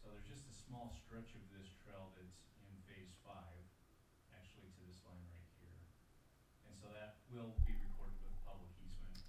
So there's just a small stretch of this trail that's in phase 5, actually to this line right here. And so that will be recorded with public easement.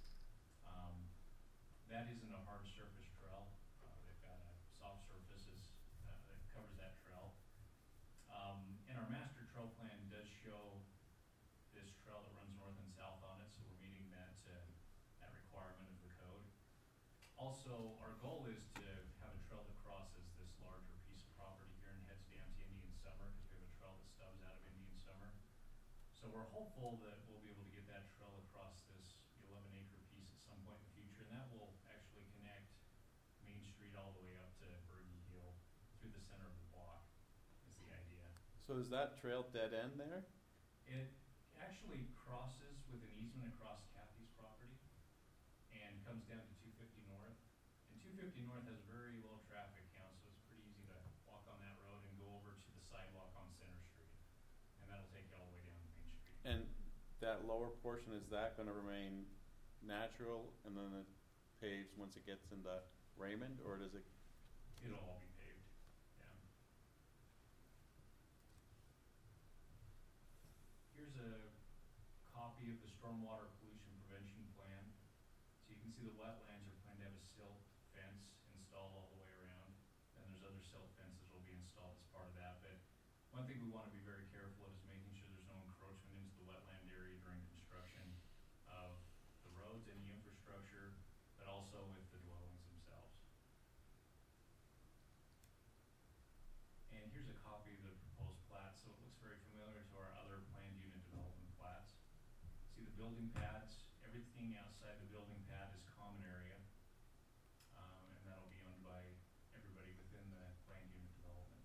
That isn't a hard surface trail. They've got a soft surfaces that covers that trail. And our master trail plan does show this trail that runs north and south on it, so we're meeting that requirement of the code. Also, our goal is to have a trail that crosses this larger piece of property here and heads down to Indian Summer, because we have a trail that stubs out of Indian Summer. So we're hopeful that we'll be able to get that trail across this 11-acre piece at some point in the future, and that will actually connect Main Street all the way up to Bergie Hill through the center of the block, is the idea. So is that trail dead end there? It actually crosses with an easement across Kathy's property and comes down to 250 North. And 250 North has very low traffic count, so it's pretty easy to walk on that road and go over to the sidewalk on Center Street. And that'll take you all the way down to Main Street. And that lower portion, is that going to remain natural and then it paves once it gets into Raymond, or does it? It'll all be paved, yeah. Here's a copy of the stormwater pollution prevention plan. So you can see the wetlands are planned to have a silt fence installed all the way around. And there's other silt fences that will be installed as part of that. But one thing we want to be very careful of is making sure there's no encroachment into the wetland area during construction of the roads and the infrastructure, but also with the dwellings themselves. And here's a copy of the proposed plat, so it looks very familiar to our other planned unit development plats. See the building pads, everything outside the building pad is common area, and that'll be owned by everybody within the planned unit development.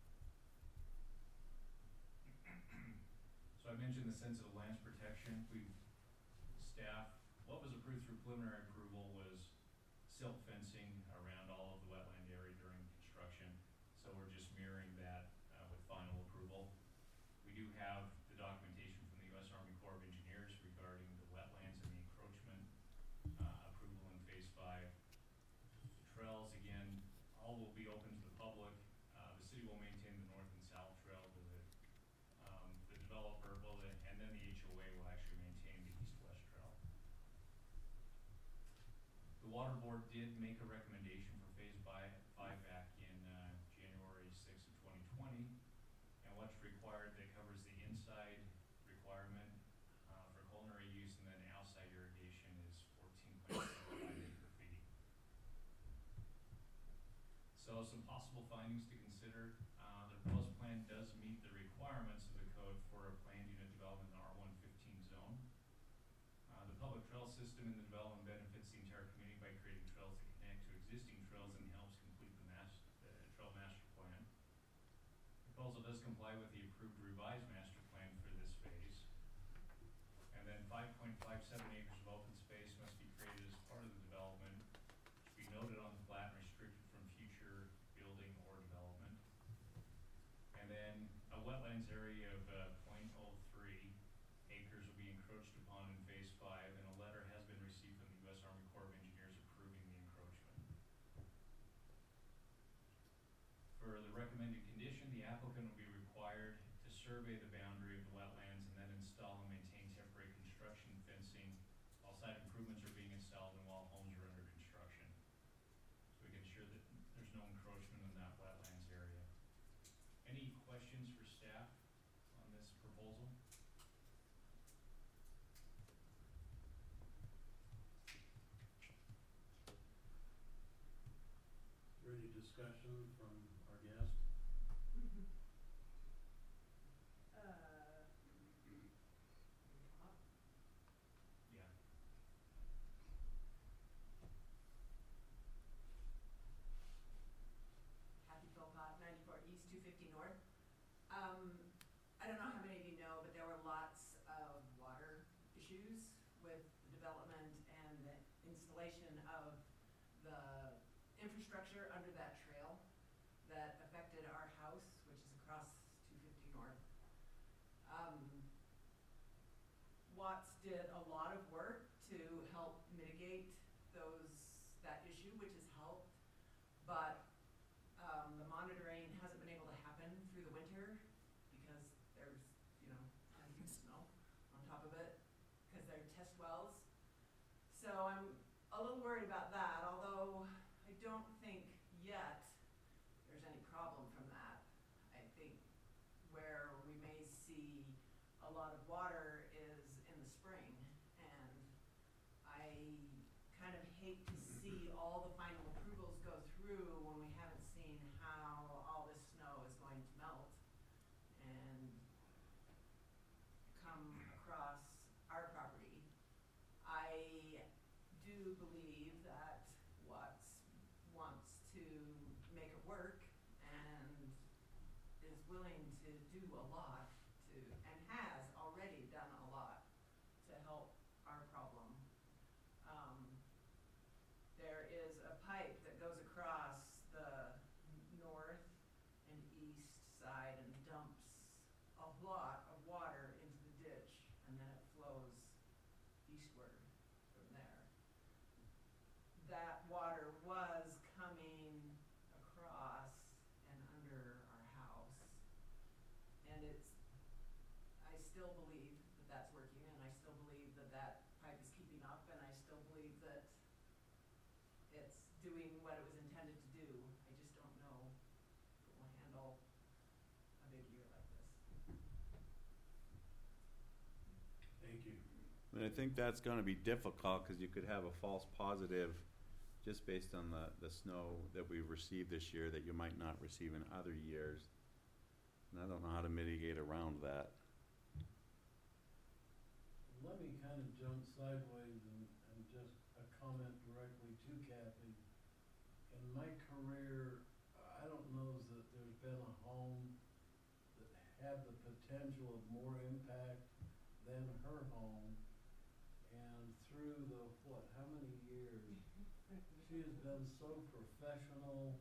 So I mentioned the sensitive lands protection. What was approved through preliminary approval was silt fencing around all of the wetland area during construction. So we're just mirroring that with final approval. We do have the documentation from the U.S. Army Corps of Engineers regarding the wetlands and the encroachment approval in phase 5. The trails, again, all will be open to the public. The city will maintain the north and south trail. The developer will, and then the HOA will actually maintain the east-west trail. The Water Board did make a recommendation for phase 5 back in January 6th of 2020, and what's required that covers the inside requirement for culinary use, and then outside irrigation is 14.75 acre feet. So some possible findings to consider. The proposed plan does meet the requirements of the code for a planned unit development in the R115 zone. The public trail system in the development benefits the entire community by creating trails that connect to existing trails and helps complete the trail master plan. The proposal does comply with the approved revised master plan for this phase. And then 5.57 acres of open space must be created as part of the development, to be noted on the plat and restricted from future building or development. And then a wetlands area of 0.03 acres will be encroached upon in phase 5, and a letter has been received from the U.S. Army Corps of Engineers approving the encroachment. For the recommended condition, the applicant will be required to survey the boundary of the wetlands and then install and maintain temporary construction fencing while site improvements are being installed and while homes are under construction. So we can ensure that there's no encroachment in that wetlands area. Any questions for staff on this proposal? Is there any discussion from our guest? Yeah. Kathy Philpott, 94 East, 250 North. I don't know how many of you know, but there were lots of water issues with the development and the installation of the infrastructure under that trail that affected our house, which is across 250 North. Watts did a lot of work to help mitigate that issue, which has helped, but the open through the winter because there's, snow on top of it, because they're test wells. So I'm a little worried about that, although I don't think yet there's any problem from that. I think where we may see a lot of water is in the spring, and I kind of hate to see all the final approvals go through when we haven't seen how all this snow is going to melt and come across our property. I do believe that Watts wants to make it work and is willing to do a lot to, and has already done a lot to help our problem. There is a pipe that goes across the north and east side and dumps a lot of water into the ditch, and then it flows eastward from there. That water was coming across and under our house, and I still believe that that's working, and I still believe that that pipe is keeping up, and I still believe that it's doing what it was intended to do. I just don't know if it will handle a big year like this. Thank you. And I think that's gonna be difficult, cause you could have a false positive just based on the snow that we've received this year that you might not receive in other years. And I don't know how to mitigate around that. Let me kind of jump sideways and just a comment directly to Kathy. In my career, I don't know that there's been a home that had the potential of more impact than her home. And through the, how many years? She has been so professional,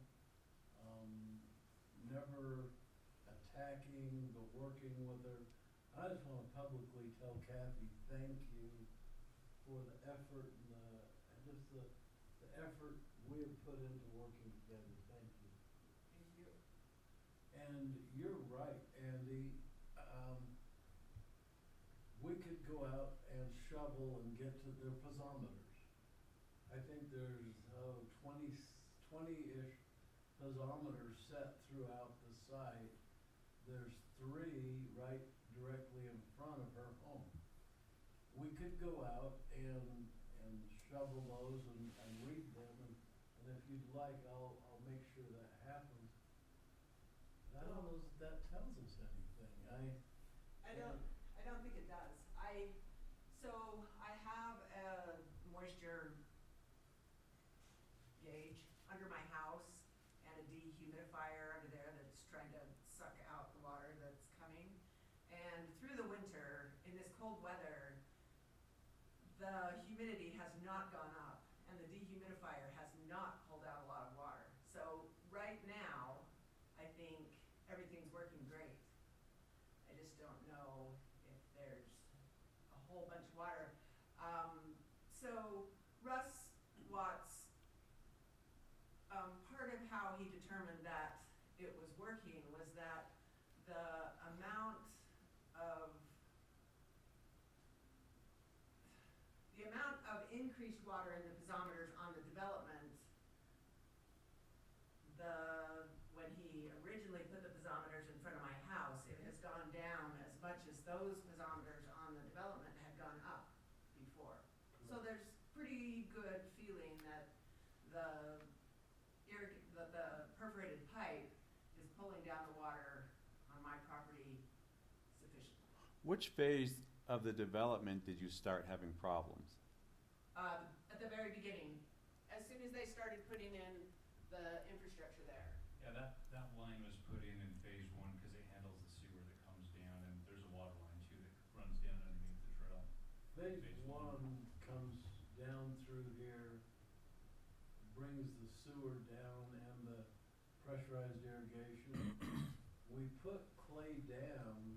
never attacking, but working with her. I just want to publicly tell Kathy, thank you for the effort and just the effort we have put into working together. Thank you. Thank you. And you're right, Andy. We could go out and shovel and get to their piezometers. I think there's 20-ish piezometers set throughout the site. There's 3 right directly in front of her home. We could go out and shovel those and read them, and if you'd like, I'll make sure that happens. I don't know if that tells us anything. I don't think it does. So I have a moisture gauge under my house and a dehumidifier under there that's trying to suck out the water that's coming. And through the winter, in this cold weather, the humidity has not gone up, and the dehumidifier has not pulled out a lot of water. So right now, I think everything's working great. I just don't know if there's a whole bunch of water. So Russ Watts, part of how he determined that it was working was that the amount of increased water in the piezometers on the development, when he originally put the piezometers in front of my house, it has gone down as much as those piezometers on the development had gone up before. So there's pretty good feeling that the perforated pipe is pulling down the water on my property sufficiently. Which phase of the development did you start having problems? At the very beginning, as soon as they started putting in the infrastructure there. Yeah, that line was put in phase 1 because it handles the sewer that comes down, and there's a water line too that runs down underneath the trail. Phase 1 comes down through here, brings the sewer down and the pressurized irrigation. We put clay dams,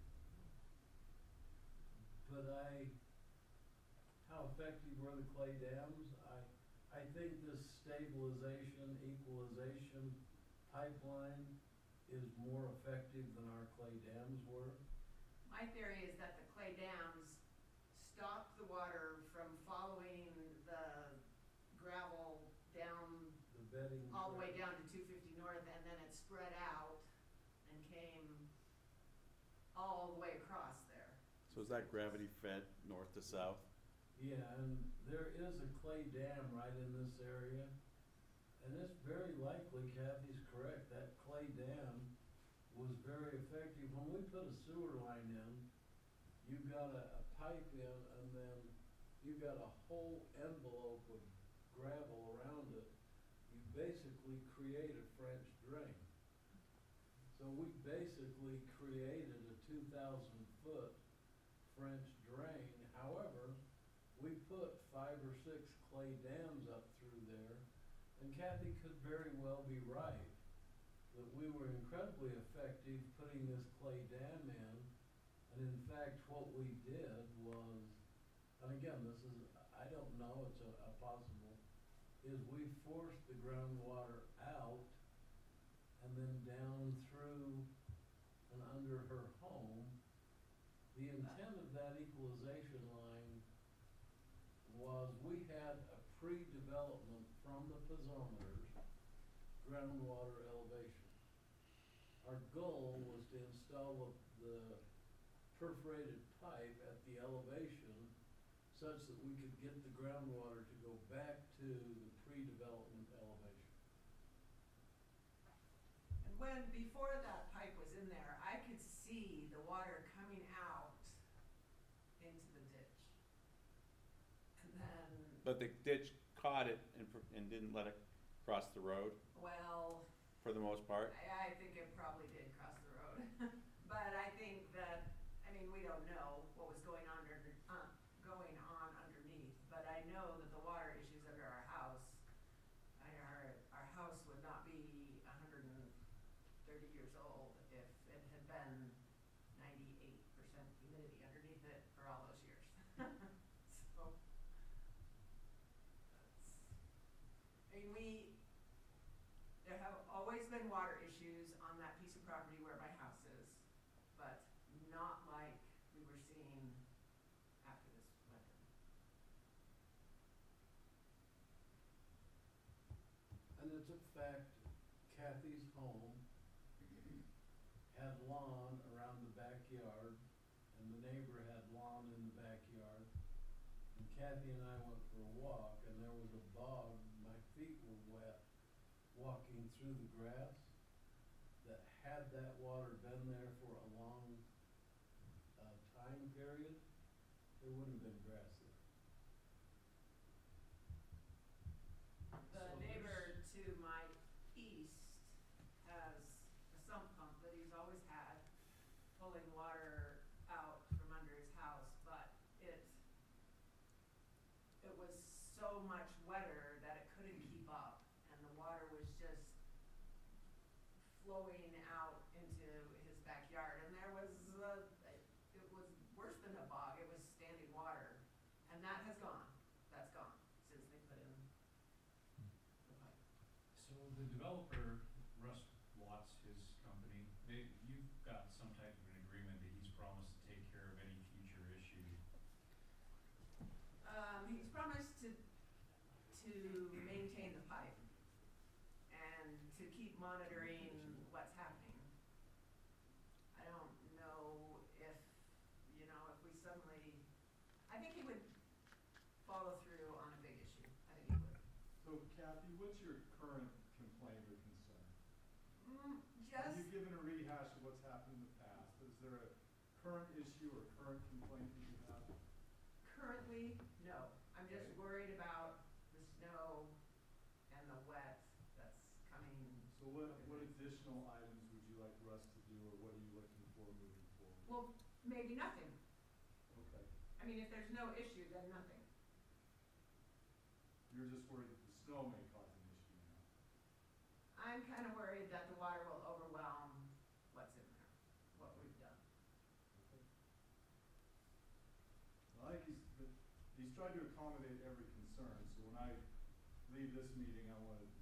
but how effective were the clay dams? I think this stabilization, equalization pipeline is more effective than our clay dams were? My theory is that the clay dams stop the water from following the gravel down, The bedding. all the way track? down to 250 North, and then it spread out and came all the way across there. So is that gravity fed north to south? Yeah, and there is a clay dam right in this area. And it's very likely, Kathy's correct, that clay dam was very effective. When we put a sewer line in, you've got a pipe in, and then you've got a whole envelope of gravel around it. You basically create a French drain. So we basically created a 2,000-foot French drain. However, we put 5 or 6 clay dams up through there, and Kathy could very well be right, that we were incredibly effective putting this clay dam in. And in fact, what we did was, and again, this is, I don't know, it's a possible, is we forced the groundwater out and then down through and under her home. The intent of that equalization line was we had a pre-development from the piezometers groundwater elevation. Our goal was to install the perforated pipe at the elevation such that we could get the groundwater to go back to the pre-development elevation. And when, before that pipe was in there, I could see the water coming out into the ditch. And then, But the ditch caught it and didn't let it cross the road well, for the most part? I think it probably did cross the road. But I think that, I mean, we don't know what was going on underneath, but I know that the water issues under our house, our house would not be 130 years old if it had been 98% humidity underneath it for all those years. So, I mean, there have always been water issues on that piece of property where my house is, but not like we were seeing after this winter. And it's a fact, Kathy's home had lawn around the backyard, and the neighbor had lawn in the backyard. And Kathy and I went for a walk, and there was a bog, my feet were wet, walking through the grass, that had that water been there for a long time period, there wouldn't have been grass there. The So neighbor to my east has a sump pump that he's always had, pulling water out from under his house, but it was so much wetter that it couldn't keep up, and the water was just flowing out into his backyard, and there was, it was worse than a bog, it was standing water, and that has gone, that's gone, since they put in the pipe. So the developer, Russ Watts, his company, you've got some type of an agreement that he's promised to take care of any future issue. He's promised to maintain the pipe and to keep monitoring what's happening. I don't know if, if we suddenly, I think he would follow through on a big issue. I think he would. So Kathy, what's your current complaint or concern? Just, You've given a rehash of what's happened in the past. Is there a current issue or current complaint that you have? currently, no. I'm just Okay. worried about the snow and the wet that's coming. So what additional items would you like Russ to do, or what are you looking for moving forward? Well, maybe nothing. Okay. I mean, if there's no issue, then nothing. You're just worried that the snow may cause an issue now. I'm kind of worried that the water will overwhelm what's in there, what we've done. Okay. Well, I think he's tried to accommodate every concern, so when I leave this meeting, I want to